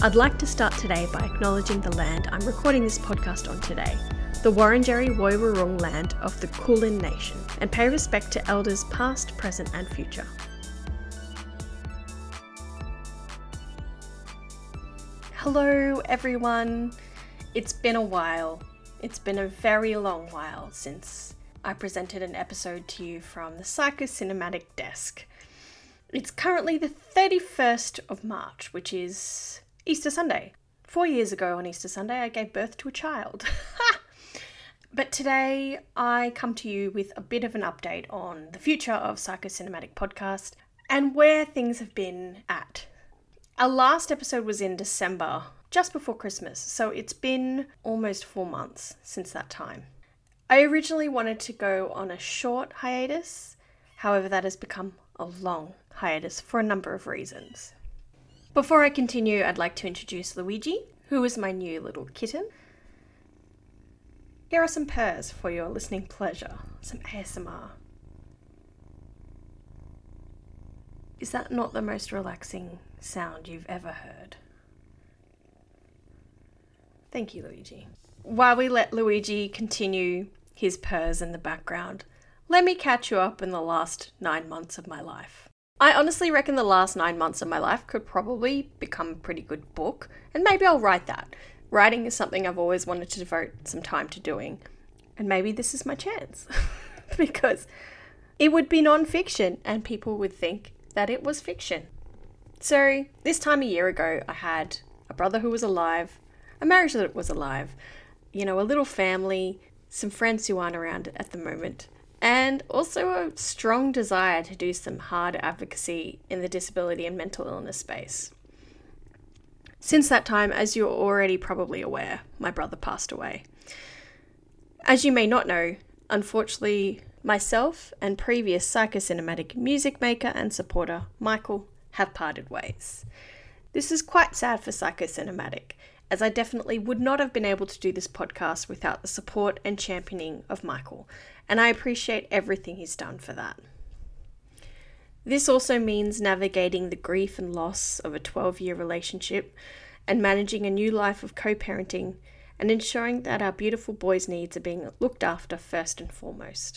I'd like to start today by acknowledging the land I'm recording this podcast on today, the Wurundjeri Woi-wurrung land of the Kulin Nation, and pay respect to elders past, present and future. Hello everyone, it's been a while. It's been a very long while since I presented an episode to you from the Psychocinematic desk. It's currently the 31st of March, which is Easter Sunday. 4 years ago on Easter Sunday, I gave birth to a child. But today I come to you with a bit of an update on the future of Psychocinematic podcast and where things have been at. Our last episode was in December, just before Christmas, so it's been almost 4 months since that time. I originally wanted to go on a short hiatus, however that has become a long hiatus for a number of reasons. Before I continue, I'd like to introduce Luigi, who is my new little kitten. Here are some purrs for your listening pleasure, some ASMR. Is that not the most relaxing sound you've ever heard? Thank you, Luigi. While we let Luigi continue his purrs in the background, let me catch you up in the last 9 months of my life. I honestly reckon the last 9 months of my life could probably become a pretty good book, and maybe I'll write that. Writing is something I've always wanted to devote some time to doing, and maybe this is my chance, because it would be non-fiction, and people would think that it was fiction. So, this time a year ago, I had a brother who was alive, a marriage that was alive, a little family, some friends who aren't around at the moment, and also a strong desire to do some hard advocacy in the disability and mental illness space. Since that time, as you're already probably aware, my brother passed away. As you may not know, unfortunately, myself and previous Psychocinematic music maker and supporter, Michael, have parted ways. This is quite sad for Psychocinematic, as I definitely would not have been able to do this podcast without the support and championing of Michael, and I appreciate everything he's done for that. This also means navigating the grief and loss of a 12-year relationship and managing a new life of co-parenting and ensuring that our beautiful boy's needs are being looked after first and foremost.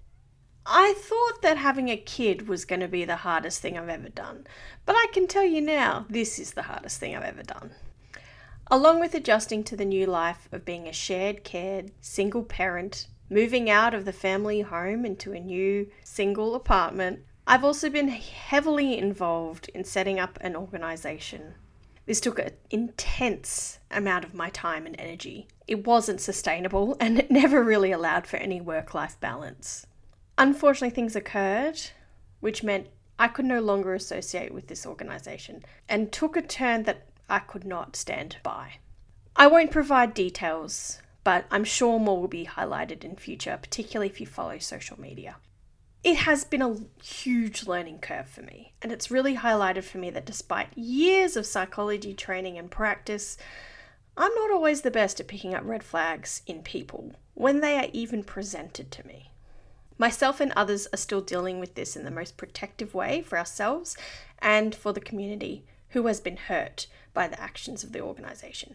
I thought that having a kid was going to be the hardest thing I've ever done, but I can tell you now, this is the hardest thing I've ever done. Along with adjusting to the new life of being a shared cared single parent, moving out of the family home into a new single apartment, I've also been heavily involved in setting up an organisation. This took an intense amount of my time and energy. It wasn't sustainable and it never really allowed for any work-life balance. Unfortunately, things occurred, which meant I could no longer associate with this organisation and took a turn that I could not stand by. I won't provide details, but I'm sure more will be highlighted in future, particularly if you follow social media. It has been a huge learning curve for me, and it's really highlighted for me that despite years of psychology training and practice, I'm not always the best at picking up red flags in people when they are even presented to me. Myself and others are still dealing with this in the most protective way for ourselves and for the community who has been hurt by the actions of the organisation.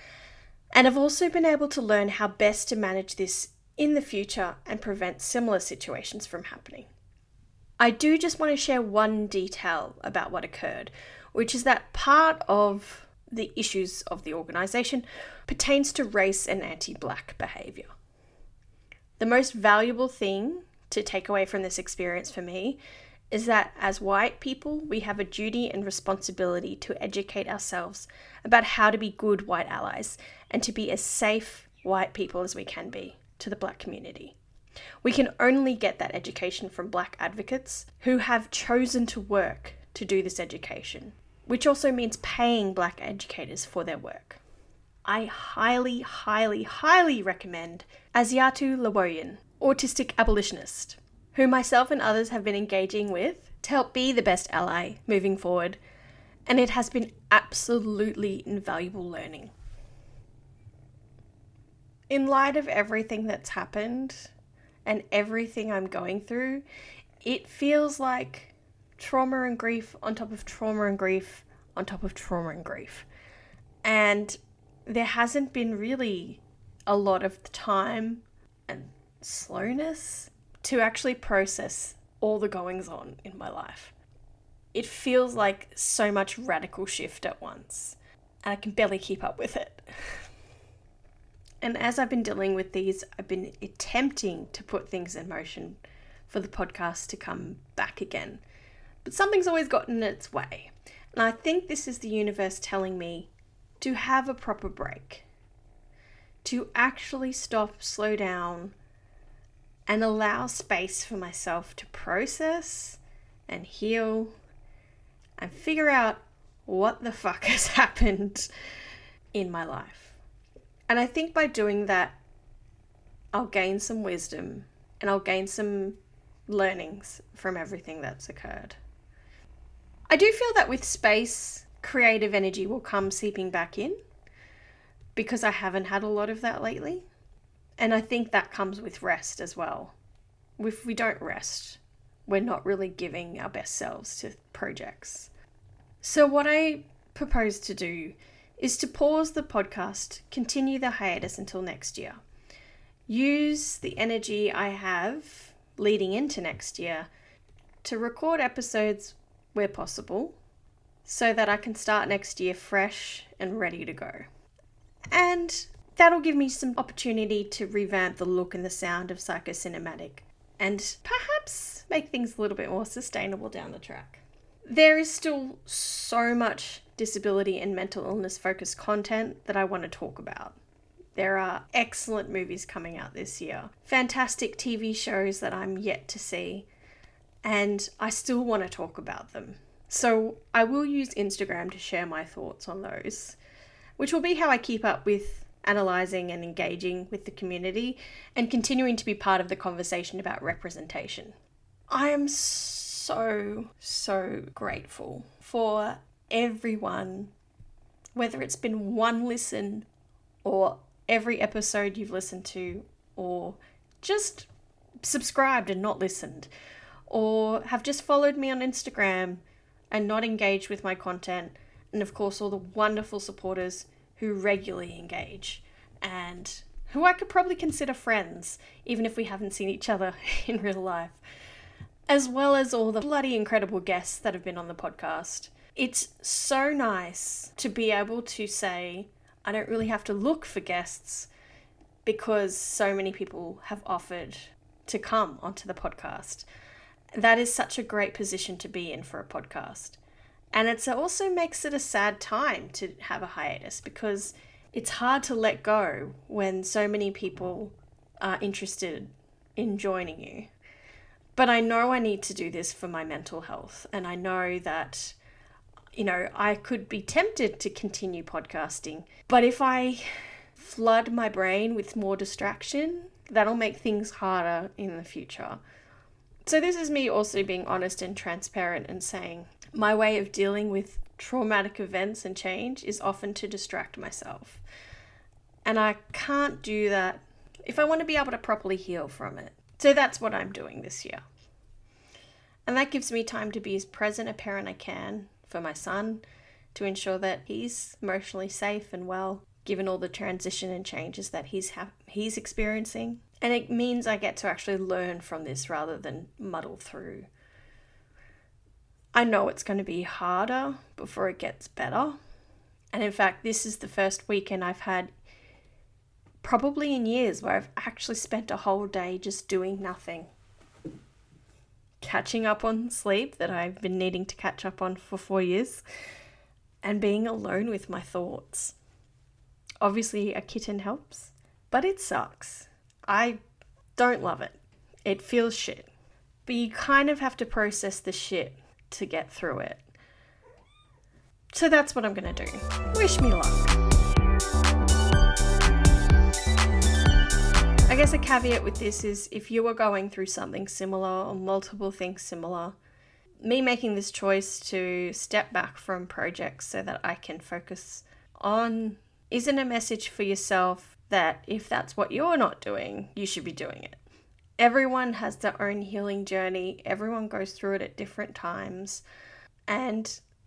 And I've also been able to learn how best to manage this in the future and prevent similar situations from happening. I do just want to share one detail about what occurred, which is that part of the issues of the organisation pertains to race and anti-Black behaviour. The most valuable thing to take away from this experience for me is that as white people, we have a duty and responsibility to educate ourselves about how to be good white allies and to be as safe white people as we can be to the Black community. We can only get that education from Black advocates who have chosen to work to do this education, which also means paying Black educators for their work. I highly, highly, highly recommend Aziatu Lawoyan, autistic abolitionist, who myself and others have been engaging with to help be the best ally moving forward, and it has been absolutely invaluable learning. In light of everything that's happened and everything I'm going through, it feels like trauma and grief on top of trauma and grief on top of trauma and grief. And there hasn't been really a lot of time and slowness to actually process all the goings on in my life. It feels like so much radical shift at once, and I can barely keep up with it. And as I've been dealing with these, I've been attempting to put things in motion for the podcast to come back again. But something's always gotten in its way. And I think this is the universe telling me to have a proper break, to actually stop, slow down, and allow space for myself to process and heal and figure out what the fuck has happened in my life. And I think by doing that, I'll gain some wisdom and I'll gain some learnings from everything that's occurred. I do feel that with space, creative energy will come seeping back in because I haven't had a lot of that lately. And I think that comes with rest as well. If we don't rest, we're not really giving our best selves to projects. So what I propose to do is to pause the podcast, continue the hiatus until next year. Use the energy I have leading into next year to record episodes where possible so that I can start next year fresh and ready to go. And that'll give me some opportunity to revamp the look and the sound of Psychocinematic and perhaps make things a little bit more sustainable down the track. There is still so much disability and mental illness focused content that I want to talk about. There are excellent movies coming out this year, fantastic TV shows that I'm yet to see, and I still want to talk about them. So I will use Instagram to share my thoughts on those, which will be how I keep up with analysing and engaging with the community and continuing to be part of the conversation about representation. I am so grateful for everyone, whether it's been one listen or every episode you've listened to, or just subscribed and not listened, or have just followed me on Instagram and not engaged with my content, and of course all the wonderful supporters who regularly engage and who I could probably consider friends, even if we haven't seen each other in real life, as well as all the bloody incredible guests that have been on the podcast. It's so nice to be able to say, I don't really have to look for guests because so many people have offered to come onto the podcast. That is such a great position to be in for a podcast. And it also makes it a sad time to have a hiatus because it's hard to let go when so many people are interested in joining you. But I know I need to do this for my mental health. And I know that, I could be tempted to continue podcasting. But if I flood my brain with more distraction, that'll make things harder in the future. So this is me also being honest and transparent and saying my way of dealing with traumatic events and change is often to distract myself. And I can't do that if I want to be able to properly heal from it. So that's what I'm doing this year. And that gives me time to be as present a parent I can for my son, to ensure that he's emotionally safe and well, given all the transition and changes that he's experiencing. And it means I get to actually learn from this rather than muddle through. I know it's going to be harder before it gets better. And in fact, this is the first weekend I've had probably in years where I've actually spent a whole day just doing nothing. Catching up on sleep that I've been needing to catch up on for 4 years, and being alone with my thoughts. Obviously, a kitten helps, but it sucks. I don't love it. It feels shit. But you kind of have to process the shit to get through it. So that's what I'm going to do. Wish me luck. I guess a caveat with this is if you are going through something similar or multiple things similar, me making this choice to step back from projects so that I can focus on isn't a message for yourself that if that's what you're not doing, you should be doing it. Everyone has their own healing journey. Everyone goes through it at different times. And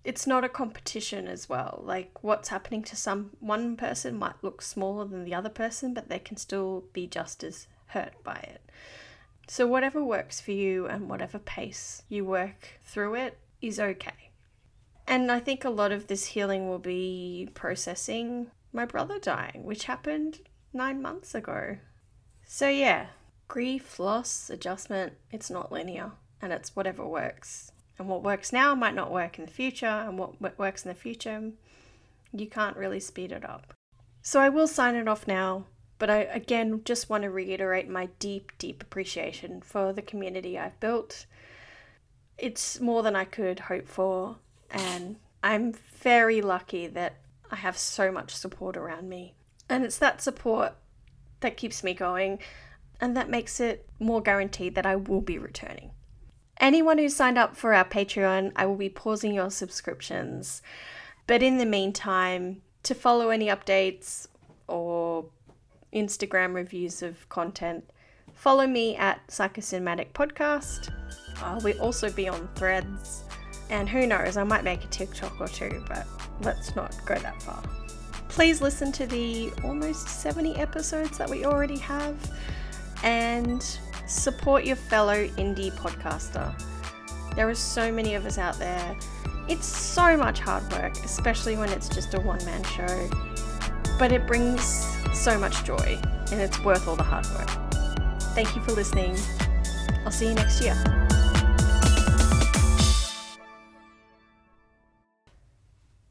it's not a competition as well. Like, what's happening to one person might look smaller than the other person, but they can still be just as hurt by it. So whatever works for you and whatever pace you work through it is okay. And I think a lot of this healing will be processing my brother dying, which happened 9 months ago. So yeah, grief, loss, adjustment, it's not linear, and it's whatever works. And what works now might not work in the future, and what works in the future, you can't really speed it up. So I will sign it off now, but I again just want to reiterate my deep, deep appreciation for the community I've built. It's more than I could hope for, and I'm very lucky that I have so much support around me. And it's that support that keeps me going, and that makes it more guaranteed that I will be returning. Anyone who's signed up for our Patreon, I will be pausing your subscriptions. But in the meantime, to follow any updates or Instagram reviews of content, follow me at Psychocinematic Podcast. We'll also be on Threads. And who knows, I might make a TikTok or two, but let's not go that far. Please listen to the almost 70 episodes that we already have, and support your fellow indie podcaster. There are so many of us out there. It's so much hard work, especially when it's just a one-man show, but it brings so much joy, and it's worth all the hard work. Thank you for listening. I'll see you next year.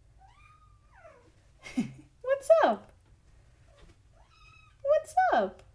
What's up? What's up?